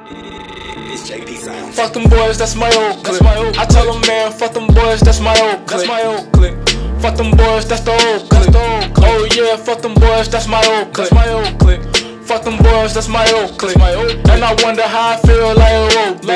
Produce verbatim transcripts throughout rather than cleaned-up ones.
It's J D Sounds. Fuck them boys, that's my old clip. I tell them, man, fuck them boys, that's my old clip. That's my old clip. Fuck them boys, that's the old clip. Oh yeah, fuck them boys, that's my old clip. That's my old clip. Fuck them boys, that's my old clip. And I wonder how I feel like a old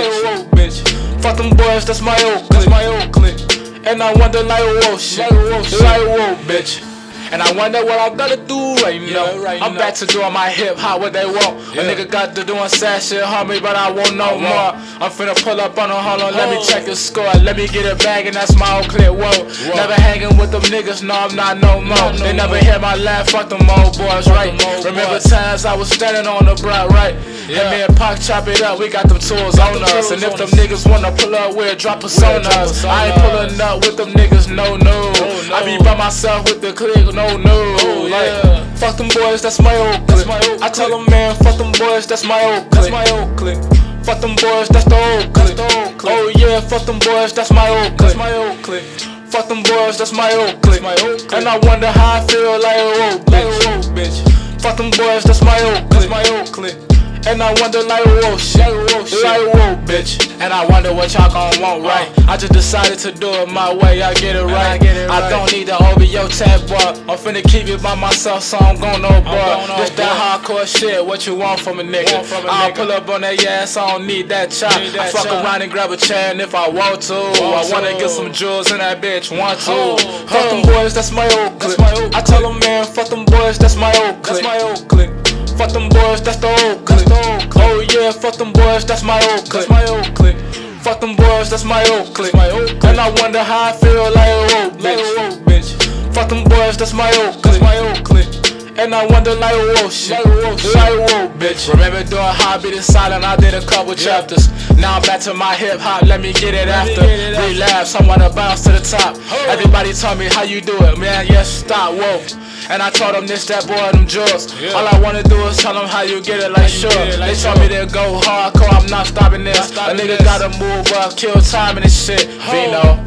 bitch. Fuck them boys, that's my old clip. That's my old clip. And I wonder like a whoa shit, like a whoa bitch. And I wonder what I gotta do right now. Yeah, right I'm now. Back to doing my hip hop, what they want. Yeah. A nigga got to doing sad shit, homie, but I won't no I more. Won't. I'm finna pull up on him, hold on, oh. Let me check the score. Let me get it back, and that's my old clip, whoa. whoa. Never hanging with them niggas, no, I'm not no more. No, no, they never no. hear my laugh, fuck them old boys, fuck right? Old Remember boys. Times I was standing on the block, right? Yeah. And me and Pac chop it up, we got them tools got on them us. And if them us. niggas wanna pull up, we'll drop us on us. I ain't pulling up with them niggas, no, no. no, no. I be by myself with the clique, no, no. Oh, yeah. Like, fuck them boys, that's my old clip. My old I tell them, man, fuck them boys, that's my old clip. That's my old clip. Fuck them boys, that's the old clip. The old clip. Oh yeah, fuck them boys, that's my old clip. That's my old clip. Fuck them boys, that's my old clip. My old clip. And I wonder how I feel like a old bitch. Like a old bitch. Fuck them boys, that's my old clip. That's my old clip. And I wonder like whoa shit, like whoa shit, like whoa bitch. And I wonder what y'all gon' want, right? I just decided to do it my way, I get it right. I, get it right. I don't need the O V O tag, boy. I'm finna keep it by myself, so I'm gon' know, boy. This that hardcore shit, what you want from a nigga? From a I'll nigga. Pull up on that ass, I don't need that chop. Need that I fuck chop. Around and grab a chair, and if I want to, want I wanna to. Get some jewels in that bitch, want to. Oh, fuck oh. them boys, that's my old clip. My old I tell them, man, fuck them boys, that's my old clip. That's my old clip. Fuck them boys, that's the old clip. Oh yeah, fuck them boys, that's my old clip. That's my old clip. Fuck them boys, that's my old clip. My old clip. And I wonder how I feel like a old bitch. bitch. Fuck them boys, that's my old clip. That's my old clip. And I wonder like whoa shit, like whoa, shit. Like whoa bitch. Remember doing Hobby the Silent, I did a couple yeah. chapters. Now I'm back to my hip hop, let me get it let after. Get it Relapse, I wanna bounce to the top. Oh. Everybody told me how you do it, man. Yes, stop, whoa. And I told them this, that boy, them jewels. Yeah. All I wanna do is tell them how you get it, like sure. It, like they told sure. me to go hardcore, I'm not stopping this. Not stopping a nigga this. Gotta move up, kill time and this shit. Oh. Vino.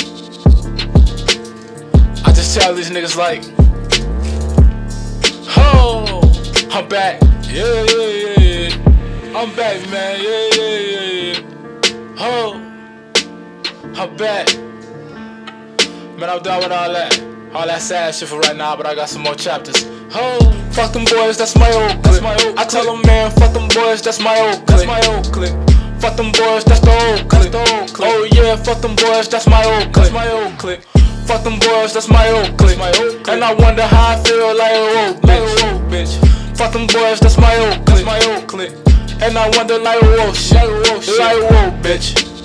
I just tell these niggas like, oh, I'm back. Yeah, yeah, yeah, yeah. I'm back, man. Yeah, yeah, yeah, yeah. Oh, I'm back. Man, I'm done with all that. All that sad shit for right now, but I got some more chapters. Oh, fuck them boys, that's my old clip. My old I tell them, man, fuck them boys, that's my old clip. That's my old clip. Fuck them boys, that's the old clip. The old clip. Oh yeah, fuck them boys, that's my old clip. That's my old clip. Fuck them boys, that's my old clip. My old clip. And I wonder how I feel like a old bitch. Like a old bitch. Fuck them boys, that's my old clip. That's my old clip. And I wonder like whoa shit, like whoa, like whoa bitch.